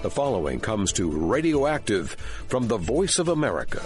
The following comes to Radioactive from the Voice of America.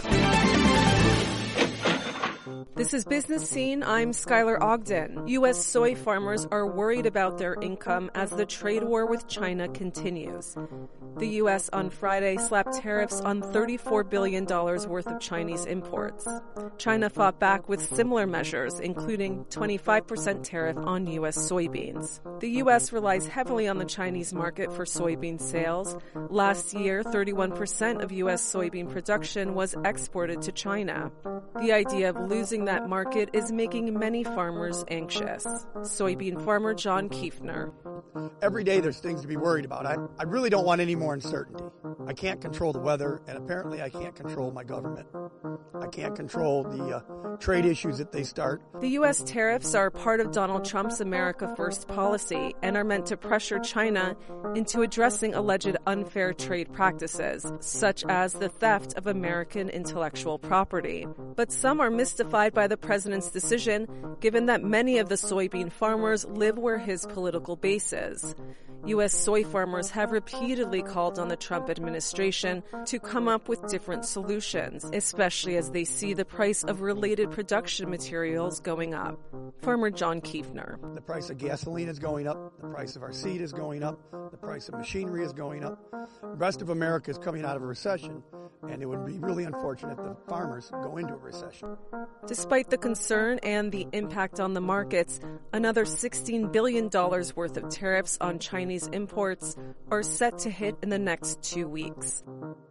This is Business Scene. I'm Skylar Ogden. U.S. soy farmers are worried about their income as the trade war with China continues. The U.S. on Friday slapped tariffs on $34 billion worth of Chinese imports. China fought back with similar measures, including 25% tariff on U.S. soybeans. The U.S. relies heavily on the Chinese market for soybean sales. Last year, 31% of U.S. soybean production was exported to China. The idea of losing that market is making many farmers anxious. Soybean farmer John Kiefner. Every day there's things to be worried about. I really don't want any more uncertainty. I can't control the weather, and apparently I can't control my government. I can't control the trade issues that they start. The U.S. tariffs are part of Donald Trump's America First policy and are meant to pressure China into addressing alleged unfair trade practices, such as the theft of American intellectual property. But some are mystified by the president's decision, given that many of the soybean farmers live where his political base is. U.S. soy farmers have repeatedly called on the Trump administration to come up with different solutions, especially as they see the price of related production materials going up. Farmer John Kiefner. The price of gasoline is going up. The price of our seed is going up. The price of machinery is going up. The rest of America is coming out of a recession, and it would be really unfortunate if the farmers go into a recession. Despite the concern and the impact on the markets, another $16 billion worth of tariffs on Chinese imports are set to hit in the next 2 weeks.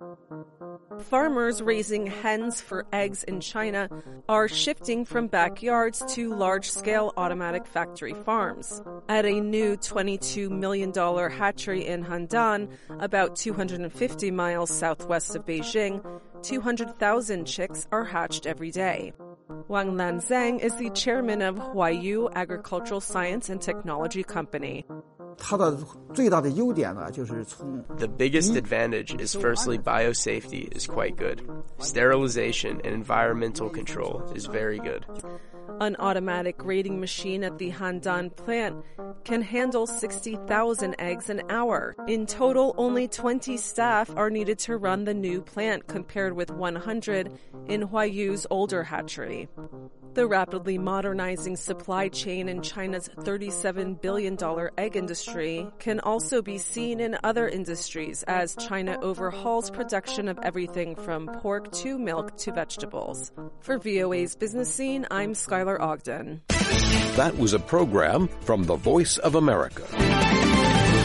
Farmers raising hens for eggs in China are shifting from backyards to large-scale automatic factory farms. At a new $22 million hatchery in Handan, about 250 miles southwest of Beijing, 200,000 chicks are hatched every day. Wang Lanzang is the chairman of Huayu Agricultural Science and Technology Company. The biggest advantage is firstly biosafety is quite good. Sterilization and environmental control is very good. An automatic grading machine at the Handan plant can handle 60,000 eggs an hour. In total, only 20 staff are needed to run the new plant compared with 100 in Huayu's older hatchery. The rapidly modernizing supply chain in China's $37 billion egg industry can also be seen in other industries as China overhauls production of everything from pork to milk to vegetables. For VOA's Business Scene, I'm Skylar Ogden. That was a program from the Voice of America.